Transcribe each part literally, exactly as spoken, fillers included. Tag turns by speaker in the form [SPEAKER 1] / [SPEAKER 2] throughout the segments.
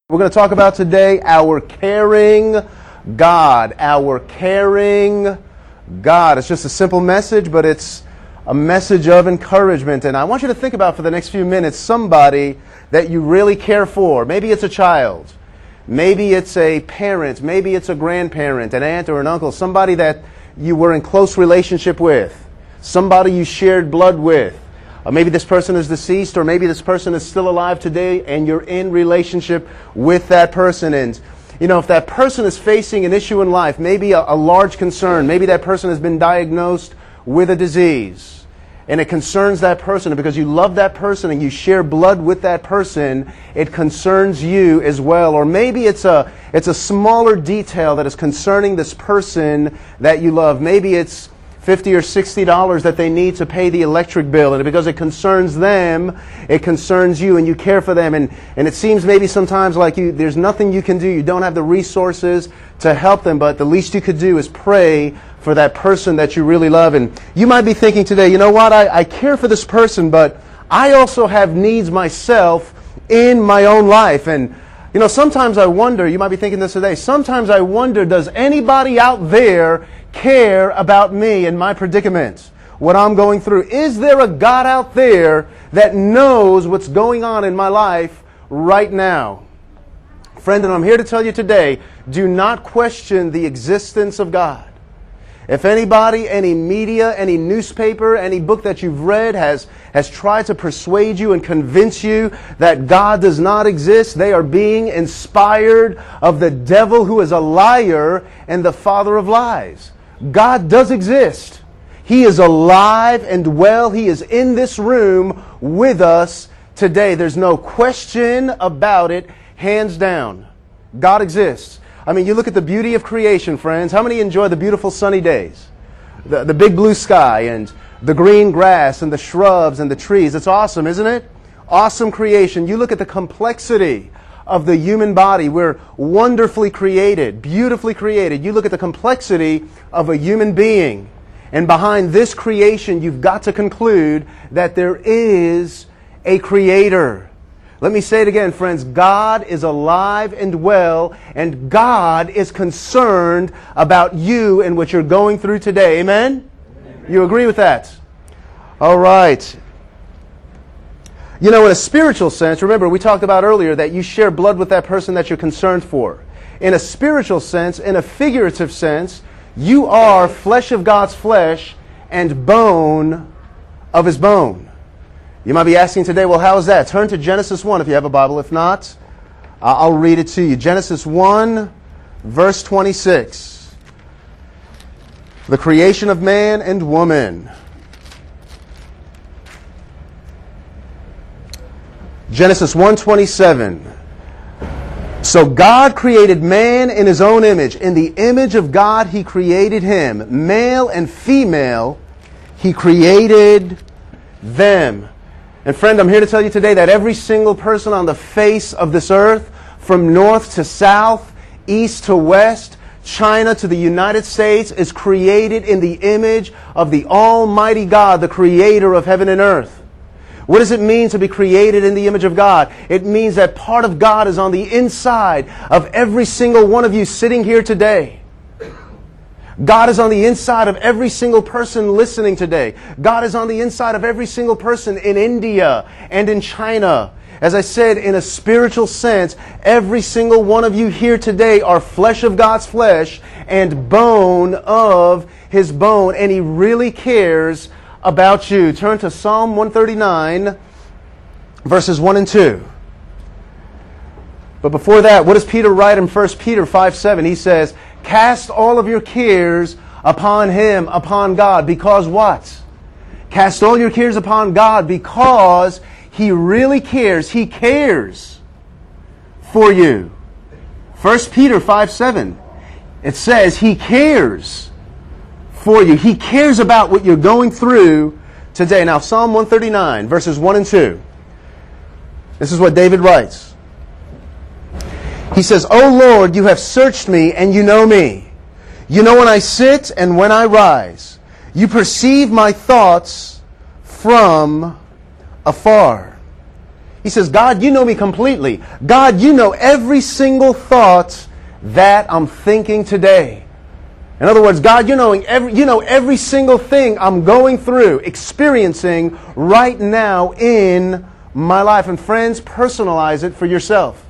[SPEAKER 1] We're going to talk about today our caring God. Our caring God. It's just a simple message, but it's a message of encouragement. And I want you to think about for the next few minutes somebody that you really care for. Maybe it's a child. Maybe it's a parent. Maybe it's a grandparent, an aunt or an uncle. Somebody that you were in close relationship with. Somebody you shared blood with. Or maybe this person is deceased, or maybe this person is still alive today and you're in relationship with that person. And, you know, if that person is facing an issue in life, maybe a, a large concern, maybe that person has been diagnosed with a disease, and it concerns that person, and because you love that person and you share blood with that person, it concerns you as well. Or maybe it's a, it's a smaller detail that is concerning this person that you love. Maybe it's fifty or sixty dollars that they need to pay the electric bill, and because it concerns them, it concerns you, and you care for them, and, and it seems maybe sometimes like you there's nothing you can do, you don't have the resources to help them, but the least you could do is pray for that person that you really love. And you might be thinking today, you know what, I, I care for this person, but I also have needs myself in my own life. And you know, sometimes I wonder, you might be thinking this today, sometimes I wonder, does anybody out there care about me and my predicament, what I'm going through? Is there a God out there that knows what's going on in my life right now? Friend, and I'm here to tell you today, do not question the existence of God. If anybody, any media, any newspaper, any book that you've read has, has tried to persuade you and convince you that God does not exist, they are being inspired of the devil, who is a liar and the father of lies. God does exist. He is alive and well. He is in this room with us today. There's no question about it, hands down. God exists. I mean, you look at the beauty of creation, friends. How many enjoy the beautiful sunny days? The, the big blue sky and the green grass and the shrubs and the trees. It's awesome, isn't it? Awesome creation. You look at the complexity of the human body. We're wonderfully created, beautifully created. You look at the complexity of a human being, and behind this creation, you've got to conclude that there is a creator. Let me say it again, friends. God is alive and well, and God is concerned about you and what you're going through today. Amen? Amen. You agree with that? All right. You know, in a spiritual sense, remember we talked about earlier that you share blood with that person that you're concerned for. In a spiritual sense, in a figurative sense, you are flesh of God's flesh and bone of His bone. You might be asking today, well, how is that? Turn to Genesis one if you have a Bible. If not, uh, I'll read it to you. Genesis one, verse twenty-six. The creation of man and woman. Genesis one twenty-seven. So God created man in His own image. In the image of God He created him. Male and female He created them. And friend, I'm here to tell you today that every single person on the face of this earth, from north to south, east to west, China to the United States, is created in the image of the Almighty God, the creator of heaven and earth. What does it mean to be created in the image of God? It means that part of God is on the inside of every single one of you sitting here today. God is on the inside of every single person listening today. God is on the inside of every single person in India and in China. As I said, in a spiritual sense, every single one of you here today are flesh of God's flesh and bone of His bone. And He really cares about you. Turn to Psalm one thirty-nine, verses one and two. But before that, what does Peter write in First Peter five seven? He says, cast all of your cares upon Him, upon God. Because what? Cast all your cares upon God because He really cares. He cares for you. First Peter five seven. It says He cares for you. He cares about what you're going through today. Now, Psalm one thirty-nine, verses one and two. This is what David writes. He says, O Lord, you have searched me and you know me. You know when I sit and when I rise. You perceive my thoughts from afar. He says, God, you know me completely. God, you know every single thought that I'm thinking today. In other words, God, you know every, you know every single thing I'm going through, experiencing right now in my life. And friends, personalize it for yourself.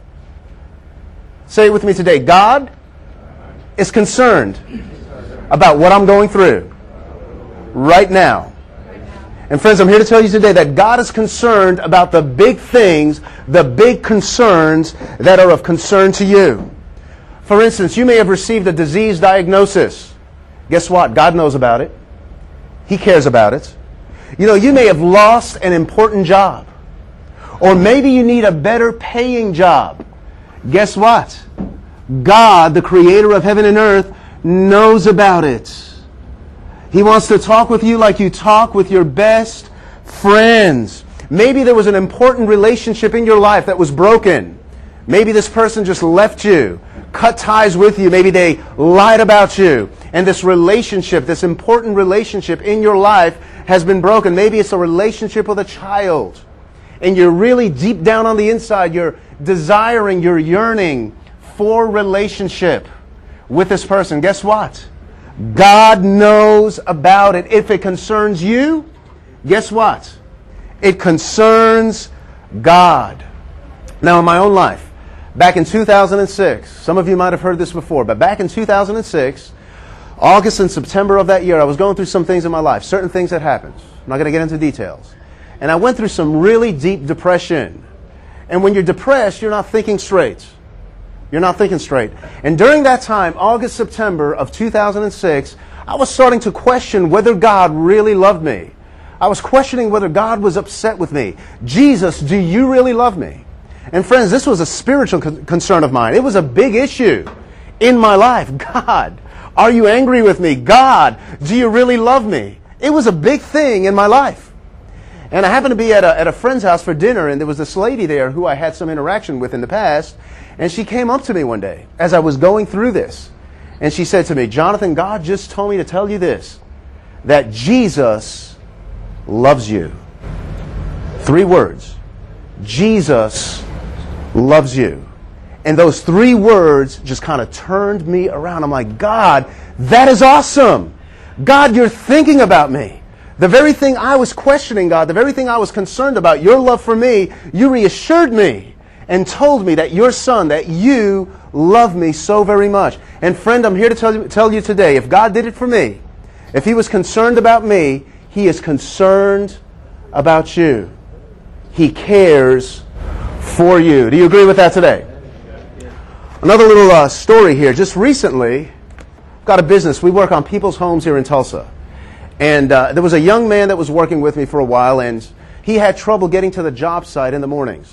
[SPEAKER 1] Say it with me today. God is concerned about what I'm going through right now. And friends, I'm here to tell you today that God is concerned about the big things, the big concerns that are of concern to you. For instance, you may have received a disease diagnosis. Guess what? God knows about it. He cares about it. You know, you may have lost an important job. Or maybe you need a better paying job. Guess what? God, the creator of heaven and earth, knows about it. He wants to talk with you like you talk with your best friends. Maybe there was an important relationship in your life that was broken. Maybe this person just left you, cut ties with you. Maybe they lied about you. And this relationship, this important relationship in your life has been broken. Maybe it's a relationship with a child. And you're really deep down on the inside, you're desiring, you're yearning for relationship with this person. Guess what? God knows about it. If it concerns you, guess what? It concerns God. Now, in my own life, back in two thousand six, some of you might have heard this before, but back in two thousand six, August and September of that year, I was going through some things in my life, certain things that happened. I'm not going to get into details. And I went through some really deep depression. And when you're depressed, you're not thinking straight. You're not thinking straight. And during that time, August, September of two thousand six, I was starting to question whether God really loved me. I was questioning whether God was upset with me. Jesus, do you really love me? And friends, this was a spiritual con- concern of mine. It was a big issue in my life. God, are you angry with me? God, do you really love me? It was a big thing in my life. And I happened to be at a, at a friend's house for dinner, and there was this lady there who I had some interaction with in the past. And she came up to me one day as I was going through this. And she said to me, Jonathan, God just told me to tell you this, that Jesus loves you. Three words. Jesus loves you. And those three words just kind of turned me around. I'm like, God, that is awesome. God, you're thinking about me. The very thing I was questioning, God, the very thing I was concerned about, your love for me, you reassured me and told me that your son, that you love me so very much. And friend, I'm here to tell you, tell you today, if God did it for me, if he was concerned about me, he is concerned about you. He cares for you. Do you agree with that today? Another little uh, story here. Just recently, I've got a business. We work on people's homes here in Tulsa. And uh, there was a young man that was working with me for a while, and he had trouble getting to the job site in the mornings.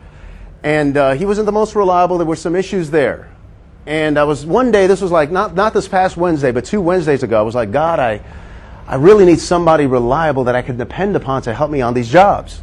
[SPEAKER 1] And uh, he wasn't the most reliable. There were some issues there. And I was, one day, this was like, not, not this past Wednesday, but two Wednesdays ago, I was like, God, I, I really need somebody reliable that I can depend upon to help me on these jobs.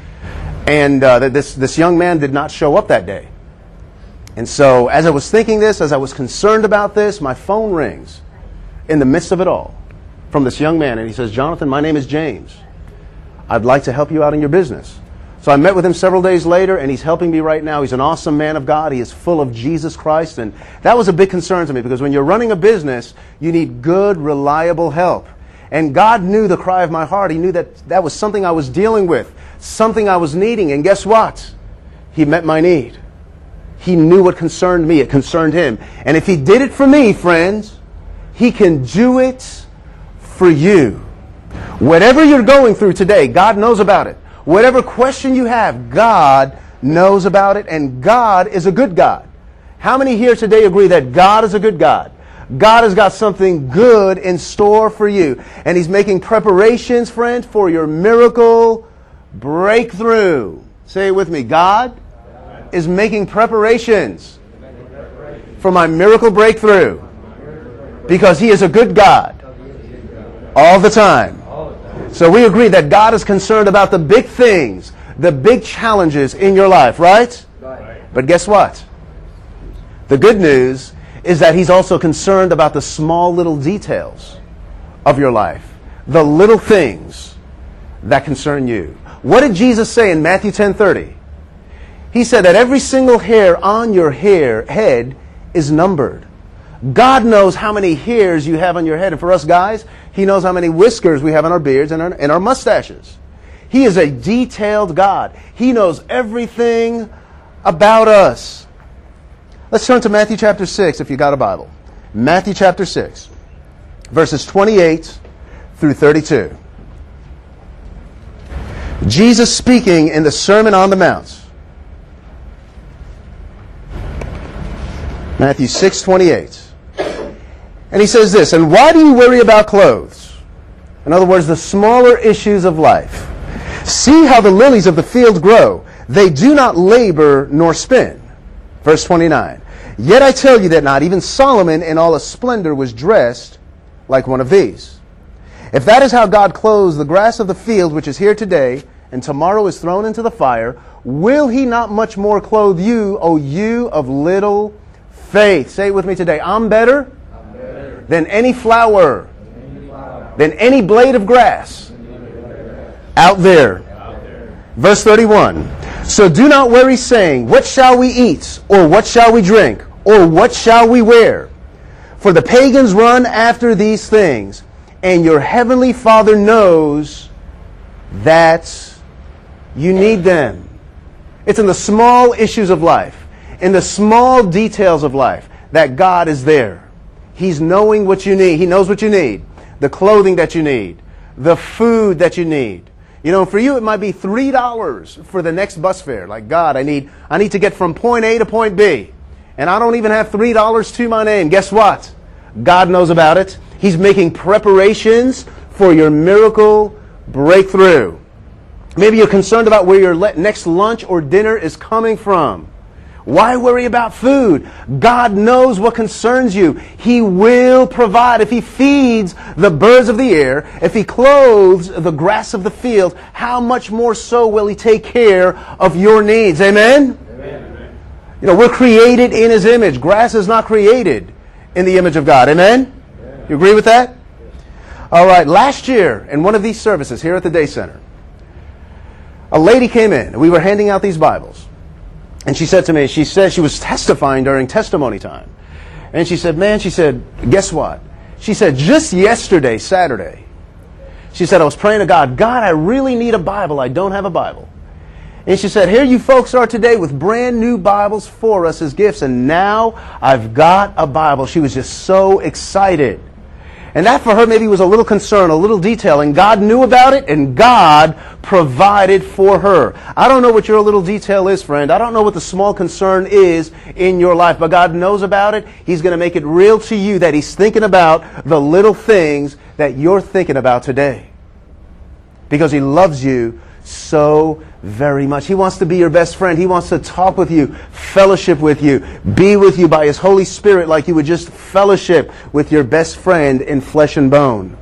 [SPEAKER 1] And uh, this, this young man did not show up that day. And so as I was thinking this, as I was concerned about this, my phone rings in the midst of it all from this young man. And he says, Jonathan, my name is James. I'd like to help you out in your business. So I met with him several days later, and he's helping me right now. He's an awesome man of God. He is full of Jesus Christ. And that was a big concern to me, because when you're running a business, you need good, reliable help. And God knew the cry of my heart. He knew that that was something I was dealing with, something I was needing. And guess what? He met my need. He knew what concerned me. It concerned him. And if he did it for me, friends, he can do it for you. Whatever you're going through today, God knows about it. Whatever question you have, God knows about it, and God is a good God. How many here today agree that God is a good God? God has got something good in store for you, and he's making preparations, friend, for your miracle breakthrough. Say it with me. God is making preparations for my miracle breakthrough, because he is a good God all the time. So we agree that God is concerned about the big things, the big challenges in your life, right? Right. But guess what? The good news is that he's also concerned about the small little details of your life, the little things that concern you. What did Jesus say in Matthew ten thirty? He said that every single hair on your hair head is numbered. God knows how many hairs you have on your head. And for us guys, He knows how many whiskers we have on our beards and our, and our mustaches. He is a detailed God. He knows everything about us. Let's turn to Matthew chapter six if you got a Bible. Matthew chapter six, verses twenty-eight through thirty-two. Jesus speaking in the Sermon on the Mount. Matthew six twenty-eight. And He says this, "And why do you worry about clothes?" In other words, the smaller issues of life. "See how the lilies of the field grow. They do not labor nor spin." Verse twenty-nine. "Yet I tell you that not even Solomon in all his splendor was dressed like one of these. If that is how God clothes the grass of the field, which is here today, and tomorrow is thrown into the fire, will He not much more clothe you, O you of little faith?" Say it with me today. I'm better, I'm better. Than any flower, than any, flower. Than any blade of grass, out there. out there. Verse thirty-one. "So do not worry, saying, what shall we eat? Or what shall we drink? Or what shall we wear? For the pagans run after these things, and your heavenly Father knows that you need them." It's in the small issues of life, in the small details of life, that God is there. He's knowing what you need. He knows what you need. The clothing that you need. The food that you need. You know, for you it might be three dollars for the next bus fare. Like, God, I need I need to get from point A to point B. And I don't even have three dollars to my name. Guess what? God knows about it. He's making preparations for your miracle breakthrough. Maybe you're concerned about where your le- next lunch or dinner is coming from. Why worry about food? God knows what concerns you. He will provide. If He feeds the birds of the air, if He clothes the grass of the field, how much more so will He take care of your needs? Amen? Amen. You know, we're created in His image. Grass is not created in the image of God. Amen? Amen. You agree with that? All right. Last year, in one of these services here at the Day Center, a lady came in. We were handing out these Bibles. And she said to me, she said she was testifying during testimony time. And she said, man, she said, guess what? She said, just yesterday, Saturday, she said, I was praying to God, God, I really need a Bible. I don't have a Bible. And she said, here you folks are today with brand new Bibles for us as gifts. And now I've got a Bible. She was just so excited. And that for her maybe was a little concern, a little detail. And God knew about it, and God provided for her. I don't know what your little detail is, friend. I don't know what the small concern is in your life, but God knows about it. He's going to make it real to you that He's thinking about the little things that you're thinking about today. Because He loves you so very much. He wants to be your best friend. He wants to talk with you, fellowship with you, be with you by His Holy Spirit like you would just fellowship with your best friend in flesh and bone.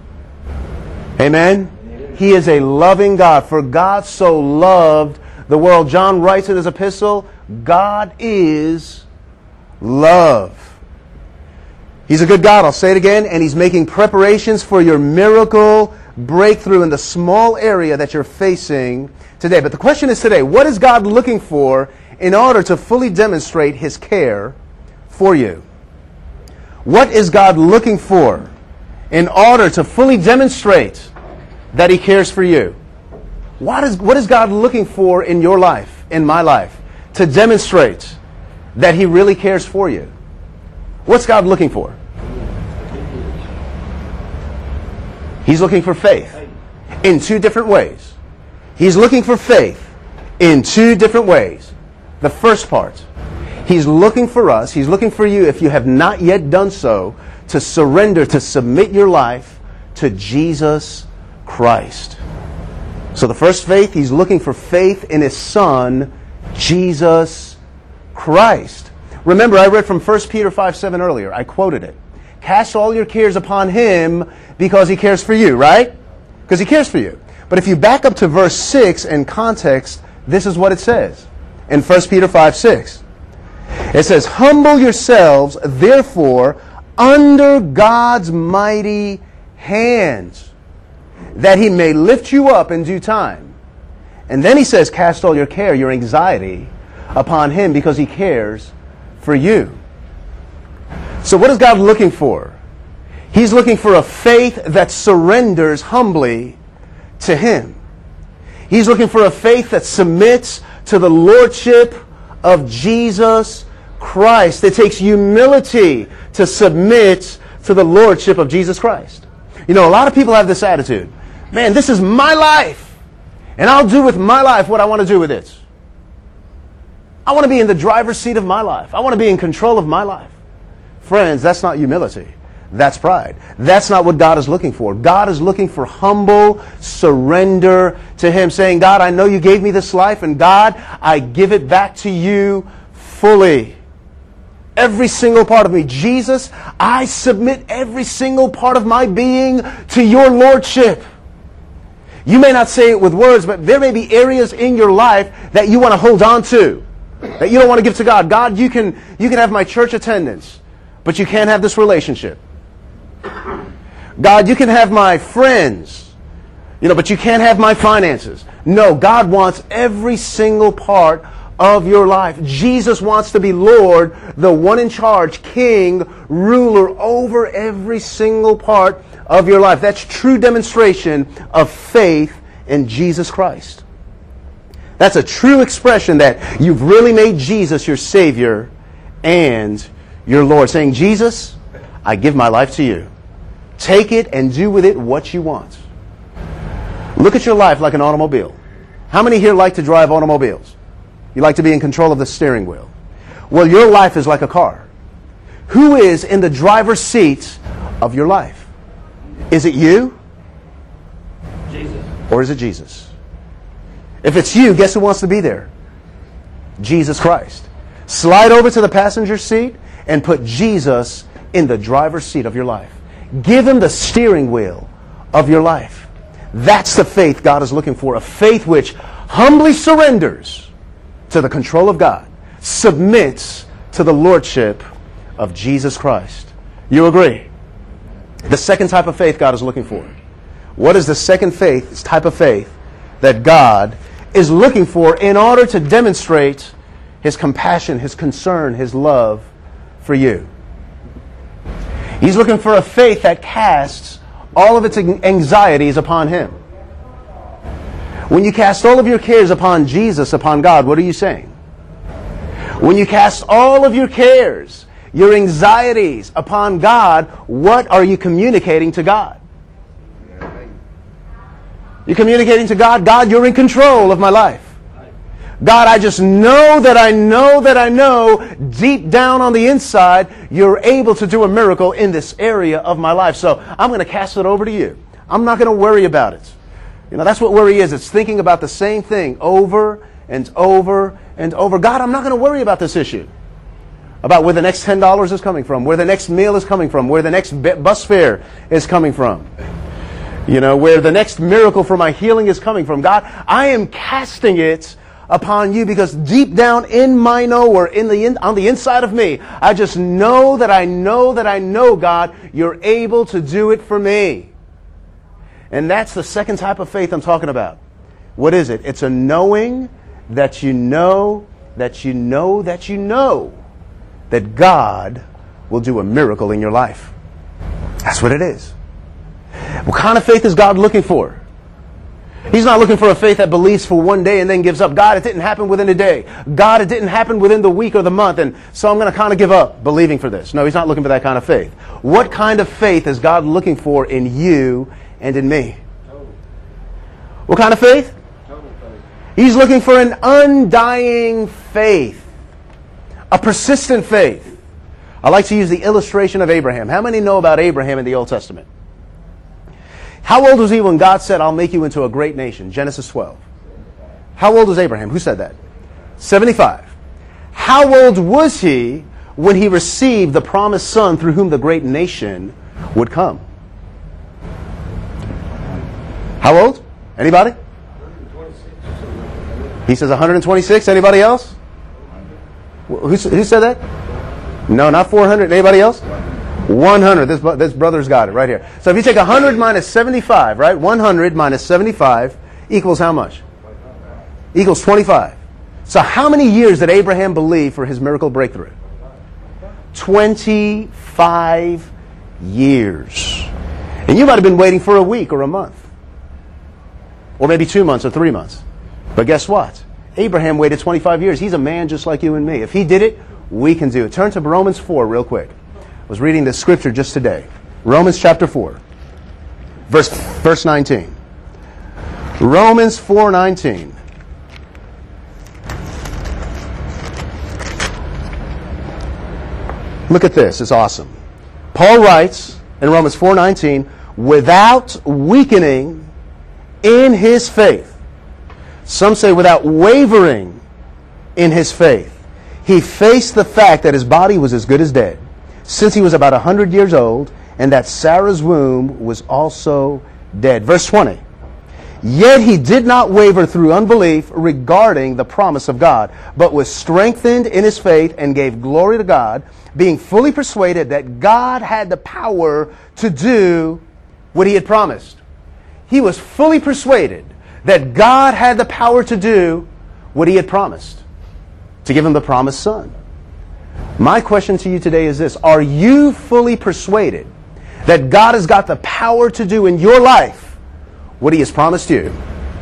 [SPEAKER 1] Amen? Amen. He is a loving God. For God so loved the world. John writes in his epistle, God is love. He's a good God, I'll say it again, and He's making preparations for your miracle breakthrough in the small area that you're facing today. But the question is today, what is God looking for in order to fully demonstrate His care for you? What is God looking for in order to fully demonstrate that He cares for you? What is, what is God looking for in your life, in my life, to demonstrate that He really cares for you? What's God looking for? He's looking for faith in two different ways. He's looking for faith in two different ways. The first part, He's looking for us, He's looking for you, if you have not yet done so, to surrender, to submit your life to Jesus Christ. So the first faith, He's looking for faith in His Son, Jesus Christ. Remember, I read from First Peter five seven earlier. I quoted it. Cast all your cares upon Him because He cares for you, right? Because He cares for you. But if you back up to verse six in context, this is what it says in First Peter five six. It says, humble yourselves, therefore, under God's mighty hands, that He may lift you up in due time. And then He says, cast all your care, your anxiety, upon Him because He cares for you. So what is God looking for? He's looking for a faith that surrenders humbly to Him. He's looking for a faith that submits to the lordship of Jesus Christ. It takes humility to submit to the lordship of Jesus Christ. You know, a lot of people have this attitude. Man, this is my life, and I'll do with my life what I want to do with it. I want to be in the driver's seat of my life. I want to be in control of my life. Friends, that's not humility. That's pride. That's not what God is looking for. God is looking for humble surrender to Him, saying, God, I know you gave me this life, and God, I give it back to you fully. Every single part of me. Jesus, I submit every single part of my being to your lordship. You may not say it with words, but there may be areas in your life that you want to hold on to, that you don't want to give to God. God, you can, you can have my church attendance, but you can't have this relationship. God, you can have my friends, you know, but you can't have my finances. No, God wants every single part of your life. Jesus wants to be Lord, the one in charge, King, ruler over every single part of your life. That's true demonstration of faith in Jesus Christ. That's a true expression that you've really made Jesus your Savior and your Lord, saying, Jesus, I give my life to you. Take it and do with it what you want. Look at your life like an automobile. How many here like to drive automobiles? You like to be in control of the steering wheel. Well, your life is like a car. Who is in the driver's seat of your life? Is it you?
[SPEAKER 2] Jesus.
[SPEAKER 1] Or is it Jesus? If it's you, guess who wants to be there? Jesus Christ. Slide over to the passenger seat and put Jesus in the driver's seat of your life. Give Him the steering wheel of your life. That's the faith God is looking for. A faith which humbly surrenders to the control of God, submits to the lordship of Jesus Christ. You agree? The second type of faith God is looking for. What is the second faith, type of faith that God is looking for in order to demonstrate His compassion, His concern, His love for you? He's looking for a faith that casts all of its anxieties upon Him. When you cast all of your cares upon Jesus, upon God, what are you saying? When you cast all of your cares, your anxieties upon God, what are you communicating to God? You're communicating to God, God, you're in control of my life. God, I just know that I know that I know deep down on the inside, you're able to do a miracle in this area of my life. So I'm going to cast it over to you. I'm not going to worry about it. You know, that's what worry is. It's thinking about the same thing over and over and over. God, I'm not going to worry about this issue. About where the next ten dollars is coming from, where the next meal is coming from, where the next bus fare is coming from. You know, where the next miracle for my healing is coming from. God, I am casting it upon you because deep down in my knower, in the in, on the inside of me, I just know that I know that I know, God, you're able to do it for me. And that's the second type of faith I'm talking about. What is it? It's a knowing that you know, that you know, that you know that God will do a miracle in your life. That's what it is. What kind of faith is God looking for? He's not looking for a faith that believes for one day and then gives up. God, it didn't happen within a day. God, it didn't happen within the week or the month, and so I'm going to kind of give up believing for this. No, He's not looking for that kind of faith. What kind of faith is God looking for in you and in me? What kind of faith? He's looking for an undying faith. A persistent faith. I like to use the illustration of Abraham. How many know about Abraham in the Old Testament? How old was he when God said, I'll make you into a great nation? Genesis twelve. How old was Abraham? Who said that? seventy-five. How old was he when he received the promised son through whom the great nation would come? How old? Anybody? He says one hundred twenty-six. Anybody else? Who, who said that? No, not four hundred. Anybody else? one hundred. This, this brother's got it right here. So if you take one hundred minus seventy-five, right? one hundred minus seventy-five equals how much? Equals twenty-five. So how many years did Abraham believe for his miracle breakthrough? twenty-five years. And you might have been waiting for a week or a month. Or maybe two months or three months. But guess what? Abraham waited twenty-five years. He's a man just like you and me. If he did it, we can do it. Turn to Romans four real quick. I was reading this scripture just today. Romans chapter four. Verse, verse nineteen. Romans four nineteen. Look at this. It's awesome. Paul writes in Romans four nineteen, without weakening in his faith. Some say without wavering in his faith. He faced the fact that his body was as good as dead, since he was about one hundred years old, and that Sarah's womb was also dead. Verse twenty. Yet he did not waver through unbelief regarding the promise of God, but was strengthened in his faith and gave glory to God, being fully persuaded that God had the power to do what he had promised. He was fully persuaded that God had the power to do what he had promised, to give him the promised son. My question to you today is this: are you fully persuaded that God has got the power to do in your life what he has promised you?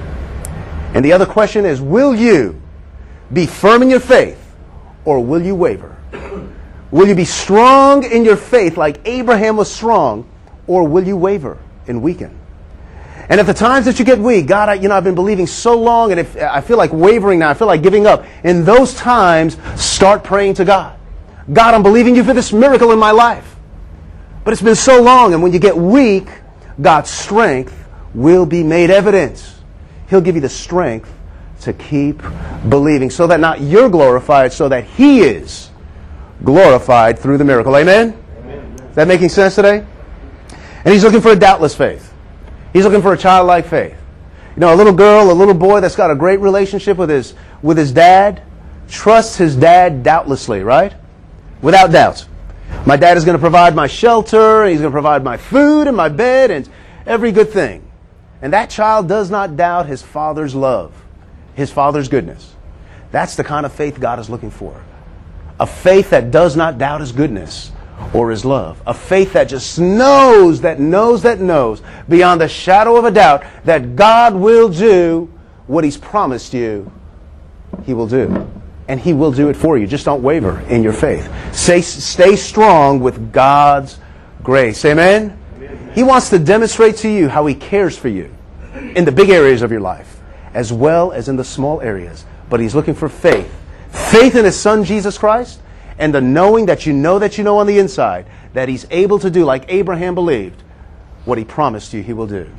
[SPEAKER 1] And the other question is, will you be firm in your faith, or will you waver? Will you be strong in your faith like Abraham was strong, or will you waver and weaken? And at the times that you get weak, God, I, you know, I've been believing so long, and if I feel like wavering now, I feel like giving up. In those times, start praying to God. God, I'm believing you for this miracle in my life, but it's been so long. And when you get weak, God's strength will be made evident. He'll give you the strength to keep believing, so that not you're glorified, so that he is glorified through the miracle. Amen? Amen. Is that making sense today? And he's looking for a doubtless faith. He's looking for a childlike faith. You know, a little girl, a little boy that's got a great relationship with his with his dad, trusts his dad doubtlessly, right? Without doubt. My dad is going to provide my shelter, and he's going to provide my food and my bed and every good thing. And that child does not doubt his father's love, his father's goodness. That's the kind of faith God is looking for. A faith that does not doubt his goodness or his love. A faith that just knows, that knows, that knows, beyond the shadow of a doubt, that God will do what he's promised you he will do. And he will do it for you. Just don't waver in your faith. Stay, stay strong with God's grace. Amen? Amen? He wants to demonstrate to you how he cares for you in the big areas of your life, as well as in the small areas. But he's looking for faith. Faith in his son, Jesus Christ, and the knowing that you know that you know on the inside that he's able to do, like Abraham believed, what he promised you he will do.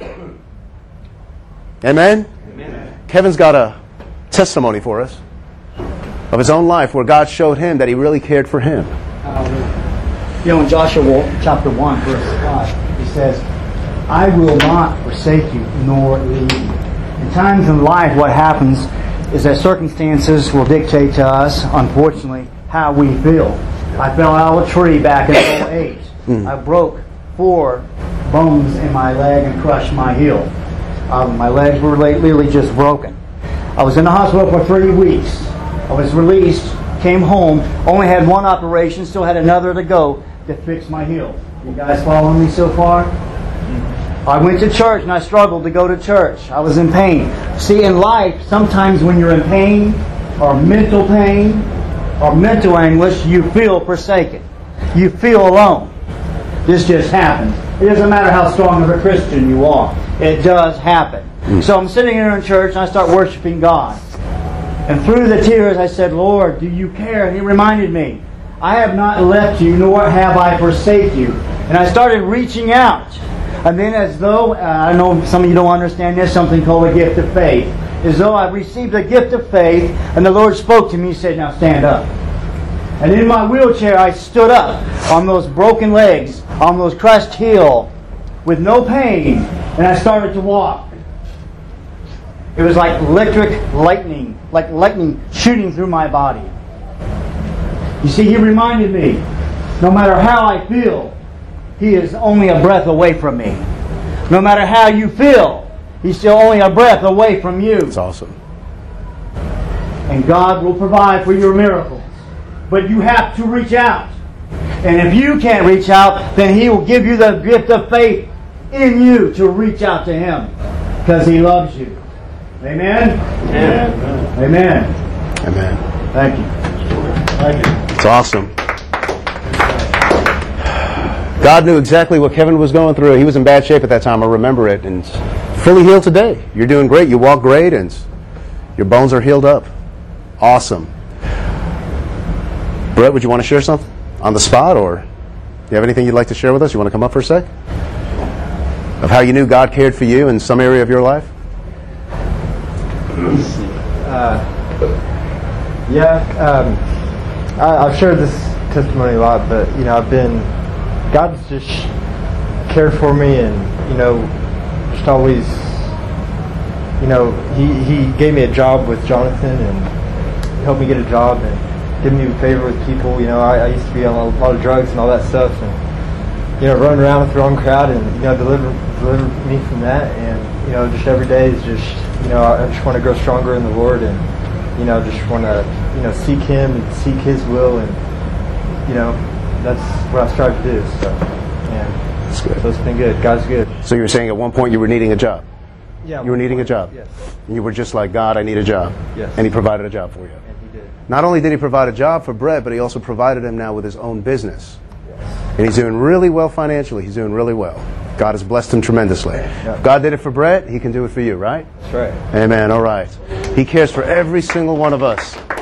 [SPEAKER 1] Amen? Amen. Kevin's got a testimony for us of his own life where God showed him that he really cared for him.
[SPEAKER 3] Uh, you know, in Joshua chapter one, verse five, he says, I will not forsake you nor leave you. In times in life, what happens is that circumstances will dictate to us, unfortunately, how we feel. I fell out of a tree back in oh eight. Mm. I broke four bones in my leg and crushed my heel. Um, my legs were literally just broken. I was in the hospital for three weeks. I was released, came home, only had one operation, still had another to go to fix my heel. You guys following me so far? I went to church and I struggled to go to church. I was in pain. See, in life, sometimes when you're in pain or mental pain or mental anguish, you feel forsaken. You feel alone. This just happens. It doesn't matter how strong of a Christian you are. It does happen. Mm. So I'm sitting here in church and I start worshiping God. And through the tears I said, Lord, do you care? And he reminded me, I have not left you, nor have I forsaken you. And I started reaching out. And then as though, uh, I know some of you don't understand this, something called a gift of faith. As though I received a gift of faith, and the Lord spoke to me and said, now stand up. And in my wheelchair I stood up on those broken legs, on those crushed heel, with no pain, and I started to walk. It was like electric lightning, like lightning shooting through my body. You see, he reminded me, no matter how I feel, he is only a breath away from me. No matter how you feel, he's still only a breath away from you.
[SPEAKER 1] It's awesome.
[SPEAKER 3] and God will provide for your miracles. But you have to reach out. And if you can't reach out, then He will give you the gift of faith in you to reach out to Him, because He loves you. Amen?
[SPEAKER 2] Amen.
[SPEAKER 3] Amen.
[SPEAKER 1] Amen.
[SPEAKER 3] Thank you. Thank you.
[SPEAKER 1] It's awesome. God knew exactly what Kevin was going through. He was in bad shape at that time. I remember it. And fully healed today. You're doing great. You walk great, and your bones are healed up. Awesome. Brett, would you want to share something on the spot, or do you have anything you'd like to share with us? You want to come up for a sec? Of how you knew God cared for you in some area of your life?
[SPEAKER 4] Uh, yeah, um, I, I've shared this testimony a lot, but you know, I've been God's just cared for me, and you know, just always, you know, He He gave me a job with Jonathan and helped me get a job and give me a favor with people. You know, I, I used to be on a lot of drugs and all that stuff, and you know, running around with the wrong crowd, and you know, deliver deliver me from that, and you know, just every day is just, you know, I just want to grow stronger in the Lord, and you know, just want to, you know, seek Him and seek His will, and you know, that's what I strive to do. So, yeah,
[SPEAKER 1] That's good.
[SPEAKER 4] so it's been good. God's good.
[SPEAKER 1] So you were saying at one point you were needing a job.
[SPEAKER 4] Yeah,
[SPEAKER 1] You were needing a job.
[SPEAKER 4] Yes,
[SPEAKER 1] And you were just like, God, I need a job.
[SPEAKER 4] Yes.
[SPEAKER 1] And He provided a job for you.
[SPEAKER 4] and He did.
[SPEAKER 1] Not only did He provide a job for Brett, but He also provided him now with his own business. And he's doing really well financially. He's doing really well. God has blessed him tremendously. If God did it for Brett, He can do it for you, right?
[SPEAKER 4] That's right.
[SPEAKER 1] Amen. All right. He cares for every single one of us.